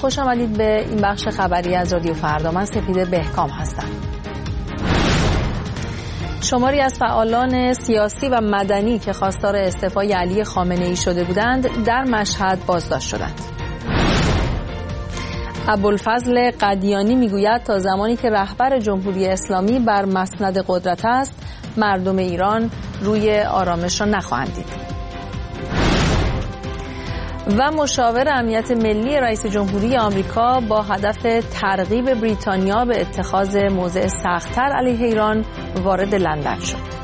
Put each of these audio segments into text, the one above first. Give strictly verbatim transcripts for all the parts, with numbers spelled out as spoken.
خوش آمدید به این بخش خبری از رادیو فردا. من سپیده بهکام هستم. شماری از فعالان سیاسی و مدنی که خواستار استعفای علی خامنه‌ای شده بودند در مشهد بازداشت شدند. ابوالفضل قدیانی میگوید تا زمانی که رهبر جمهوری اسلامی بر مسند قدرت است، مردم ایران روی آرامش را نخواهند دید. و مشاور امنیت ملی رئیس جمهوری آمریکا با هدف ترغیب بریتانیا به اتخاذ موضع سخت‌تر علیه ایران وارد لندن شد.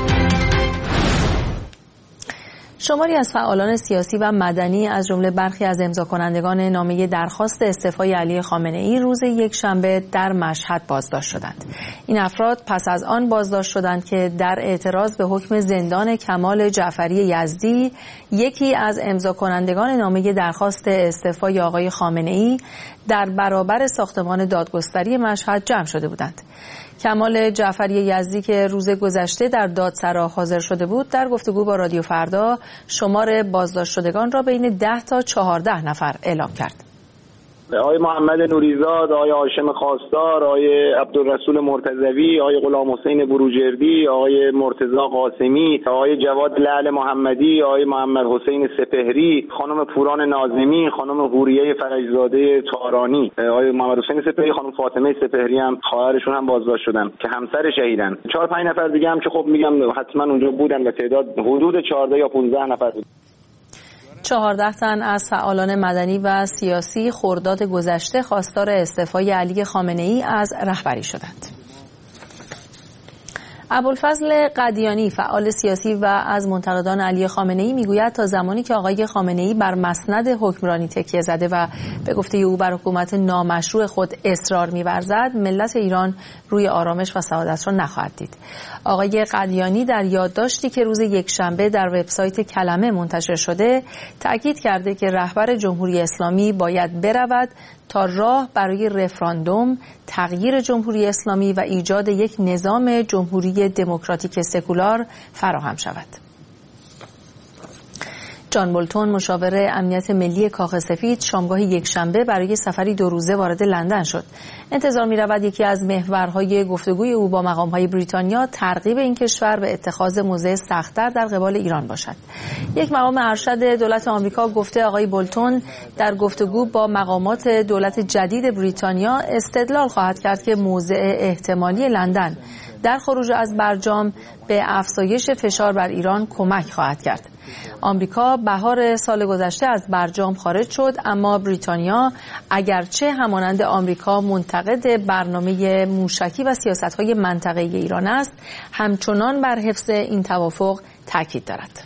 شماری از فعالان سیاسی و مدنی از جمله برخی از امضاکنندگان نامه درخواست استعفای علی خامنه‌ای روز یکشنبه در مشهد بازداشت شدند. این افراد پس از آن بازداشت شدند که در اعتراض به حکم زندان کمال جعفری یزدی، یکی از امضاکنندگان نامه درخواست استعفای آقای خامنه‌ای در برابر ساختمان دادگستری مشهد جمع شده بودند. کمال جعفری یزدی که روز گذشته در دادسرا حاضر شده بود، در گفتگو با رادیو فردا شمار بازداشت شدگان را بین ده تا چهارده نفر اعلام کرد. آقای محمد نوریزاد، آقای هاشم خواستار، آقای عبدالرسول مرتضوی، آقای غلام حسین بروجردی، آقای مرتضی قاسمی، آقای جواد لعل محمدی، آقای محمد حسین سپهری، خانم پوران ناظمی، خانم حوریه فرجزاده تارانی، آقای محمد حسین سپهری، خانم فاطمه سپهری هم خواهرشون هم بازداشت شدن که همسر شهیدن. چهار پنج نفر دیگه هم که خب میگم حتما اونجا بودن و تعداد حدود چهارده یا پانزده نفر بود. چهارده تن از فعالان مدنی و سیاسی خرداد گذشته خواستار استعفای علی خامنه‌ای از رهبری شدند. ابوالفضل قدیانی فعال سیاسی و از منتقدان علی خامنه‌ای میگوید تا زمانی که آقای خامنه‌ای بر مسند حکمرانی تکیه زده و به گفته او بر حکومت نامشروع خود اصرار می‌ورزد، ملت ایران روی آرامش و سعادت را نخواهد دید. آقای قدیانی در یادداشتی که روز یکشنبه در وبسایت کلمه منتشر شده تاکید کرده که رهبر جمهوری اسلامی باید برود تا راه برای رفراندوم، تغییر جمهوری اسلامی و ایجاد یک نظام جمهوری دموکراتیک سکولار فراهم شود. جان بولتون مشاور امنیت ملی کاخ سفید شامگاه یکشنبه برای سفری دو روزه وارد لندن شد. انتظار می رود یکی از محورهای گفتگوی او با مقامهای بریتانیا ترغیب این کشور به اتخاذ موضع سخت‌تر در قبال ایران باشد. یک مقام ارشد دولت آمریکا گفته آقای بولتون در گفتگو با مقامات دولت جدید بریتانیا استدلال خواهد کرد که موضع احتمالی لندن در خروج از برجام به افزایش فشار بر ایران کمک خواهد کرد. آمریکا بهار سال گذشته از برجام خارج شد، اما بریتانیا اگرچه همانند آمریکا منتقد برنامه موشکی و سیاست‌های منطقه‌ای ایران است، همچنان بر حفظ این توافق تاکید دارد.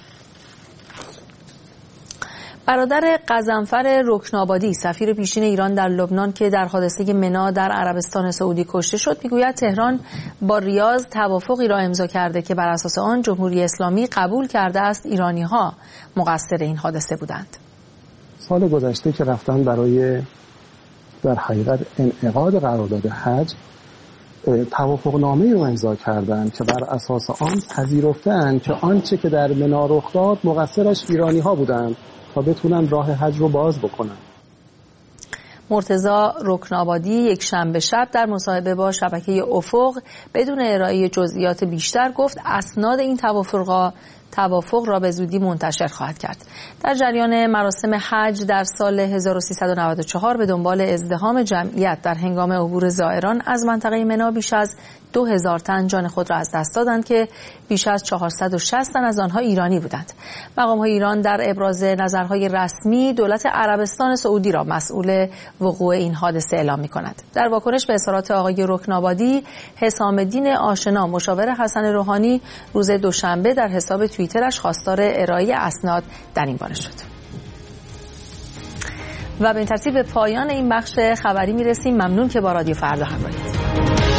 برادر غضنفر رکنابادی سفیر پیشین ایران در لبنان که در حادثه منا در عربستان سعودی کشته شد میگوید تهران با ریاض توافقی را امضا کرده که بر اساس آن جمهوری اسلامی قبول کرده است ایرانی‌ها مقصر این حادثه بودند. سال گذشته که رفتن برای در حقیقت انعقاد قرارداد حج توافقنامه‌ای رو امضا کردند که بر اساس آن پذیرفتند که آنچه که در منا رخ داد مقصرش ایرانی‌ها بودند تا بتونن راه حج رو باز بکنن. مرتضی رکنابادی یک شنبه شب در مصاحبه با شبکه افق بدون ارائه جزئیات بیشتر گفت اسناد این توافق توافق را به زودی منتشر خواهد کرد. در جریان مراسم حج در سال هزار و سیصد و نود و چهار به دنبال ازدحام جمعیت در هنگام عبور زائران از منطقه منا بیش از دو هزار تن جان خود را از دست دادند که بیش از چهارصد و شصت تن از آنها ایرانی بودند. مقام‌های ایران در ابراز نظرهای رسمی دولت عربستان سعودی را مسئول وقوع این حادثه اعلام می‌کند. در واکنش به اظهارات آقای رکنابادی، حسام الدین آشنا مشاور حسن روحانی روز دوشنبه در حساب توییترش خواستار ارائه اسناد در این باره شد. و به این ترتیب به پایان این بخش خبری می‌رسیم. ممنون که با رادیو فردا همراهید.